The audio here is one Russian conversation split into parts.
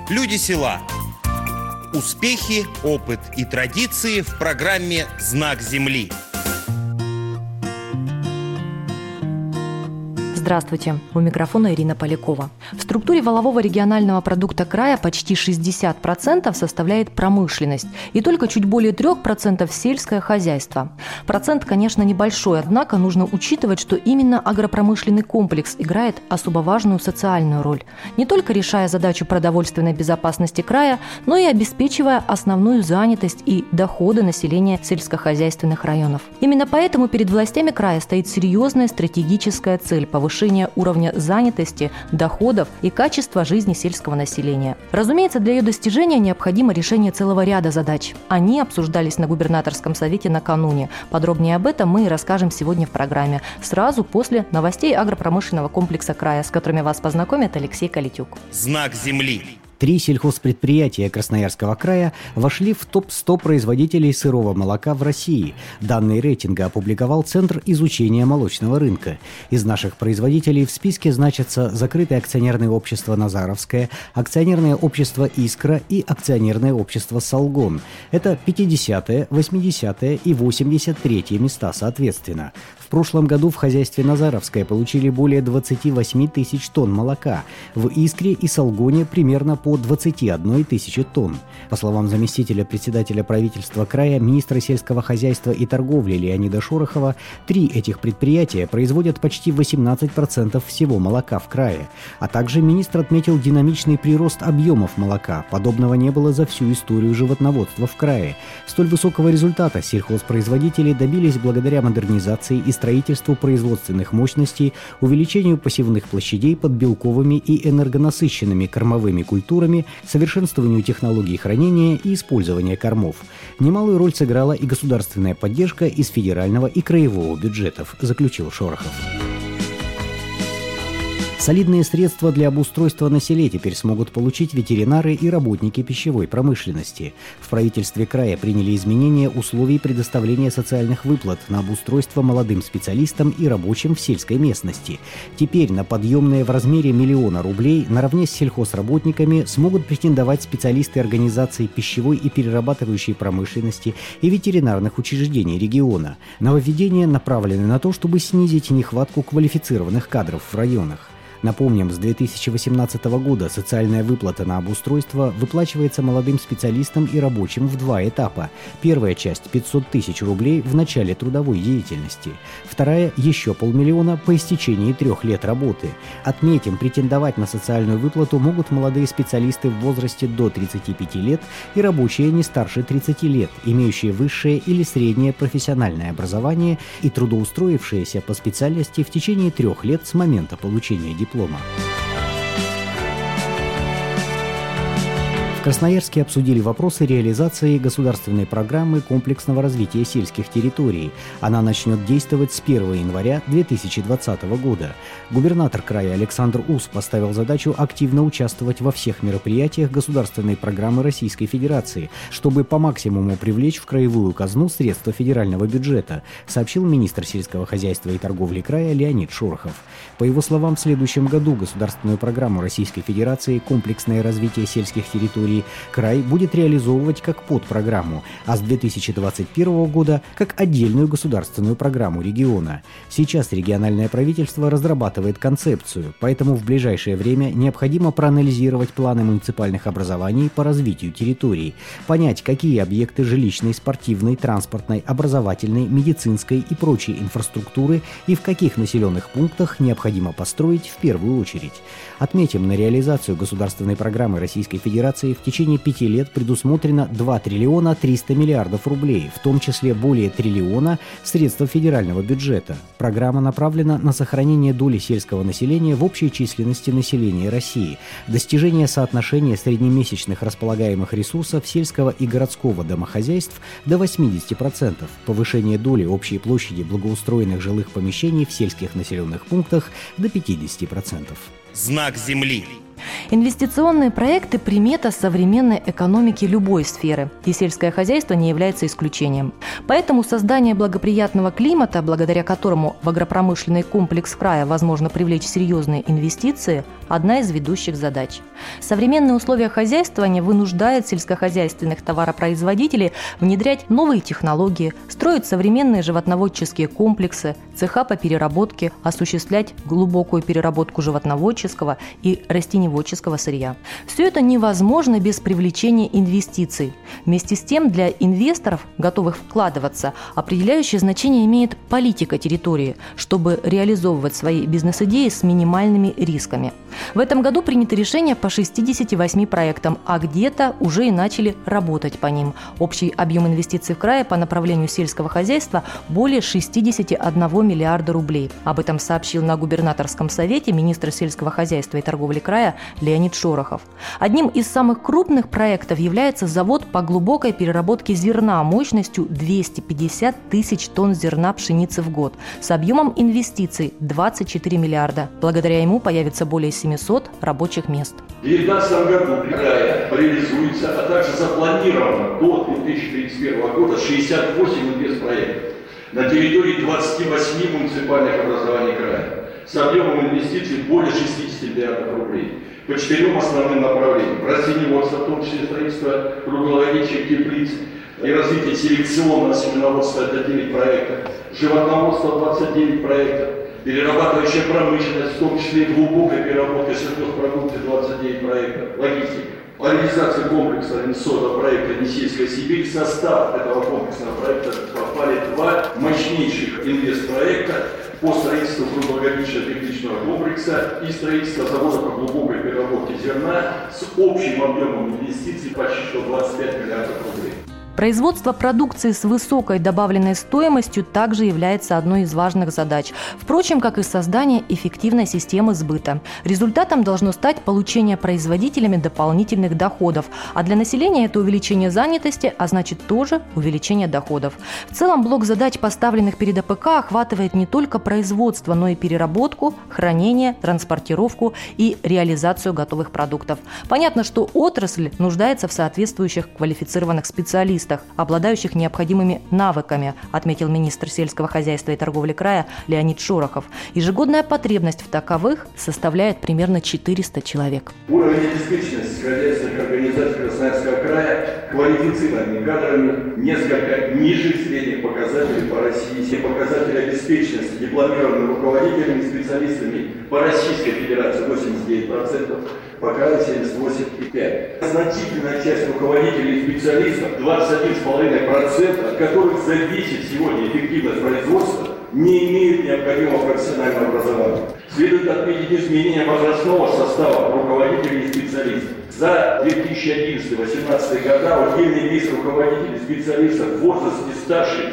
Люди села. Успехи, опыт и традиции в программе «Знак земли». Здравствуйте, у микрофона Ирина Полякова. В структуре валового регионального продукта края почти 60% составляет промышленность и только чуть более 3% сельское хозяйство. Процент, конечно, небольшой, однако нужно учитывать, что именно агропромышленный комплекс играет особо важную социальную роль, не только решая задачу продовольственной безопасности края, но и обеспечивая основную занятость и доходы населения сельскохозяйственных районов. Именно поэтому перед властями края стоит серьезная стратегическая цель – повышения уровня занятости, доходов и качества жизни сельского населения. Разумеется, для ее достижения необходимо решение целого ряда задач. Они обсуждались на губернаторском совете накануне. Подробнее об этом мы и расскажем сегодня в программе, сразу после новостей агропромышленного комплекса края, с которыми вас познакомит Алексей Калитюк. Знак земли. 3 сельхозпредприятия Красноярского края вошли в топ-100 производителей сырого молока в России. Данные рейтинга опубликовал Центр изучения молочного рынка. Из наших производителей в списке значатся закрытое акционерное общество «Назаровское», акционерное общество «Искра» и акционерное общество «Салгон». Это 50-е, 80-е и 83-е места соответственно. В прошлом году в хозяйстве «Назаровское» получили более 28 тысяч тонн молока. В «Искре» и «Салгоне» примерно по 21 тысячи тонн. По словам заместителя председателя правительства края, министра сельского хозяйства и торговли Леонида Шорохова, 3 этих предприятия производят почти 18% всего молока в крае. А также министр отметил динамичный прирост объемов молока. Подобного не было за всю историю животноводства в крае. Столь высокого результата сельхозпроизводители добились благодаря модернизации и строительству производственных мощностей, увеличению посевных площадей под белковыми и энергонасыщенными кормовыми культурами, совершенствованию технологий хранения и использования кормов. Немалую роль сыграла и государственная поддержка из федерального и краевого бюджетов, заключил Шорохов. Солидные средства для обустройства на селе теперь смогут получить ветеринары и работники пищевой промышленности. В правительстве края приняли изменения условий предоставления социальных выплат на обустройство молодым специалистам и рабочим в сельской местности. Теперь на подъемные в размере 1 000 000 рублей наравне с сельхозработниками смогут претендовать специалисты организаций пищевой и перерабатывающей промышленности и ветеринарных учреждений региона. Нововведения направлены на то, чтобы снизить нехватку квалифицированных кадров в районах. Напомним, с 2018 года социальная выплата на обустройство выплачивается молодым специалистам и рабочим в 2 этапа. Первая часть – 500 тысяч рублей в начале трудовой деятельности. Вторая – еще 500 000 по истечении 3 лет работы. Отметим, претендовать на социальную выплату могут молодые специалисты в возрасте до 35 лет и рабочие не старше 30 лет, имеющие высшее или среднее профессиональное образование и трудоустроившиеся по специальности в течение 3 лет с момента получения диплома. В Красноярске обсудили вопросы реализации государственной программы комплексного развития сельских территорий. Она начнет действовать с 1 января 2020 года. Губернатор края Александр Ус поставил задачу активно участвовать во всех мероприятиях государственной программы Российской Федерации, чтобы по максимуму привлечь в краевую казну средства федерального бюджета, сообщил министр сельского хозяйства и торговли края Леонид Шорохов. По его словам, в следующем году государственную программу Российской Федерации «Комплексное развитие сельских территорий» край будет реализовывать как подпрограмму, а с 2021 года как отдельную государственную программу региона. Сейчас региональное правительство разрабатывает концепцию, поэтому в ближайшее время необходимо проанализировать планы муниципальных образований по развитию территорий, понять, какие объекты жилищной, спортивной, транспортной, образовательной, медицинской и прочей инфраструктуры и в каких населенных пунктах необходимо построить в первую очередь. Отметим, на реализацию государственной программы Российской Федерации в течение 5 лет предусмотрено 2 триллиона 300 миллиардов рублей, в том числе более триллиона средств федерального бюджета. Программа направлена на сохранение доли сельского населения в общей численности населения России, достижение соотношения среднемесячных располагаемых ресурсов сельского и городского домохозяйств до 80%, повышение доли общей площади благоустроенных жилых помещений в сельских населенных пунктах до 50%. Знак земли. Инвестиционные проекты – примета современной экономики любой сферы, и сельское хозяйство не является исключением. Поэтому создание благоприятного климата, благодаря которому в агропромышленный комплекс края возможно привлечь серьезные инвестиции – одна из ведущих задач. Современные условия хозяйствования вынуждают сельскохозяйственных товаропроизводителей внедрять новые технологии, строить современные животноводческие комплексы, цеха по переработке, осуществлять глубокую переработку животноводческого и растениеводческого сырья. Все это невозможно без привлечения инвестиций. Вместе с тем, для инвесторов, готовых вкладываться, определяющее значение имеет политика территории, чтобы реализовывать свои бизнес-идеи с минимальными рисками. В этом году принято решение по 68 проектам, а где-то уже и начали работать по ним. Общий объем инвестиций в крае по направлению сельского хозяйства более 61 миллиарда рублей. Об этом сообщил на губернаторском совете министр сельского хозяйства и торговли края Леонид Шорохов. Одним из самых крупных проектов является завод по глубокой переработке зерна мощностью 250 тысяч тонн зерна пшеницы в год с объемом инвестиций 24 миллиарда. Благодаря ему появится более 700 рабочих мест. В 2019 году в крае реализуется, а также запланировано до 2031 года 68 инвестпроектов на территории 28 муниципальных образований края с объемом инвестиций более 60 миллиардов рублей по 4 основным направлениям: растениеводство, в том числе строительство круглогодичных теплиц и развитие селекционного семеноводства — это 9 проектов, животноводство — 29 проектов, перерабатывающая промышленность, в том числе глубокая переработка сельхозпродукции — 29 проектов, логистика. По реализации комплекса инвестиционного проекта «Енисейская Сибирь» в состав этого комплексного проекта попали 2 мощнейших инвестпроекта по строительству круглогодичного тепличного комплекса и строительство завода по глубокой переработке зерна с общим объемом инвестиций почти 25 миллиардов рублей. Производство продукции с высокой добавленной стоимостью также является одной из важных задач, впрочем, как и создание эффективной системы сбыта. Результатом должно стать получение производителями дополнительных доходов, а для населения это увеличение занятости, а значит тоже увеличение доходов. В целом блок задач, поставленных перед АПК, охватывает не только производство, но и переработку, хранение, транспортировку и реализацию готовых продуктов. Понятно, что отрасль нуждается в соответствующих квалифицированных специалистах, обладающих необходимыми навыками, отметил министр сельского хозяйства и торговли края Леонид Шорохов. Ежегодная потребность в таковых составляет примерно 400 человек. Уровень обеспеченности хозяйственных организаций Красноярского края квалифицированными кадрами несколько ниже средних показателей по России. Все показатели обеспеченности дипломированными руководителями и специалистами по Российской Федерации 89%, по краю 78,5%. Значительная часть руководителей и специалистов, 21,5%, от которых зависит сегодня эффективность производства, не имеют необходимого профессионального образования. Следует отметить изменение возрастного состава руководителей и специалистов. За 2011-2018 года удельный вес руководителей и специалистов в возрасте старше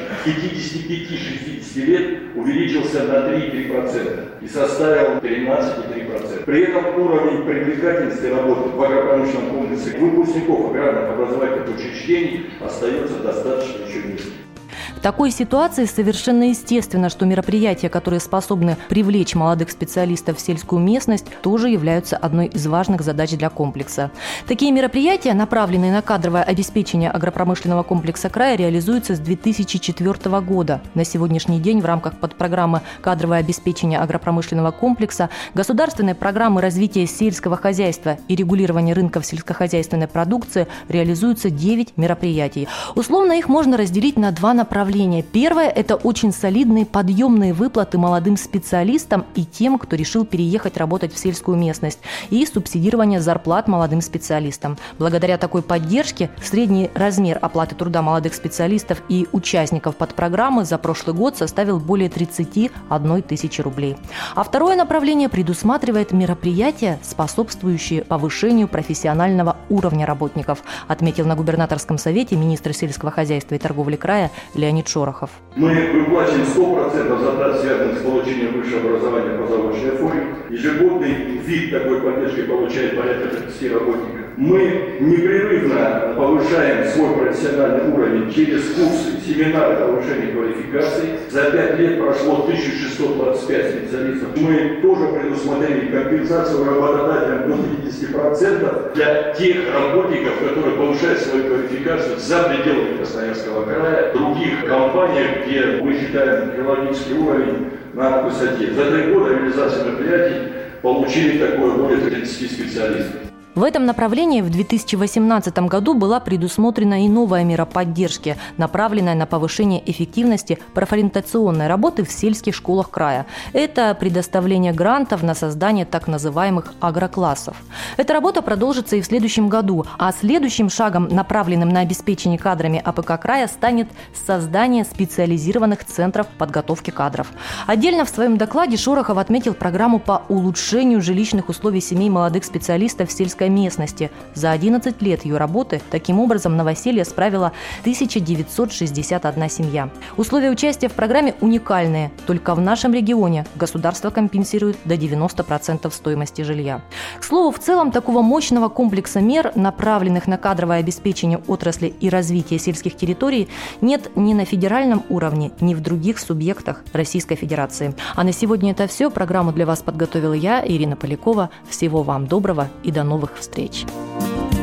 55-60 лет увеличился на 3,3% и составил 13,3%. При этом уровень привлекательности работы в агропромышленном комплексе выпускников аграрных образовательных учреждений остается достаточно еще низким. В такой ситуации совершенно естественно, что мероприятия, которые способны привлечь молодых специалистов в сельскую местность, тоже являются одной из важных задач для комплекса. Такие мероприятия, направленные на кадровое обеспечение агропромышленного комплекса края, реализуются с 2004 года. На сегодняшний день в рамках подпрограммы «Кадровое обеспечение агропромышленного комплекса», государственной программы развития сельского хозяйства и регулирования рынков сельскохозяйственной продукции реализуются 9 мероприятий. Условно их можно разделить на 2 направления. Первое – это очень солидные подъемные выплаты молодым специалистам и тем, кто решил переехать работать в сельскую местность, и субсидирование зарплат молодым специалистам. Благодаря такой поддержке средний размер оплаты труда молодых специалистов и участников подпрограммы за прошлый год составил более 31 тысячи рублей. А второе направление предусматривает мероприятия, способствующие повышению профессионального уровня работников, отметил на губернаторском совете министр сельского хозяйства и торговли края Леонид Шорохов. Мы выплачиваем 100% затрат, связанных с получением высшего образования по заочной форме. Ежегодный вид такой поддержки получает порядка 30 работников. Мы непрерывно повышаем свой профессиональный уровень через курсы, семинары повышения квалификации. За 5 лет прошло 1625 специалистов. Мы тоже предусмотрели компенсацию работодателям до 50% для тех работников, которые повышают свою квалификацию за пределами Красноярского края, в других компаниях, где мы считаем технологический уровень на высоте. За 3 года реализации мероприятий получили такое более 30 специалистов. В этом направлении в 2018 году была предусмотрена и новая мера поддержки, направленная на повышение эффективности профориентационной работы в сельских школах края. Это предоставление грантов на создание так называемых агроклассов. Эта работа продолжится и в следующем году, а следующим шагом, направленным на обеспечение кадрами АПК края, станет создание специализированных центров подготовки кадров. Отдельно в своем докладе Шорохов отметил программу по улучшению жилищных условий семей молодых специалистов в сельской местности. За 11 лет ее работы таким образом новоселье справила 1961 семья. Условия участия в программе уникальные. Только в нашем регионе государство компенсирует до 90% стоимости жилья. К слову, в целом такого мощного комплекса мер, направленных на кадровое обеспечение отрасли и развитие сельских территорий, нет ни на федеральном уровне, ни в других субъектах Российской Федерации. А на сегодня это все. Программу для вас подготовила я, Ирина Полякова. Всего вам доброго и до новых встреч.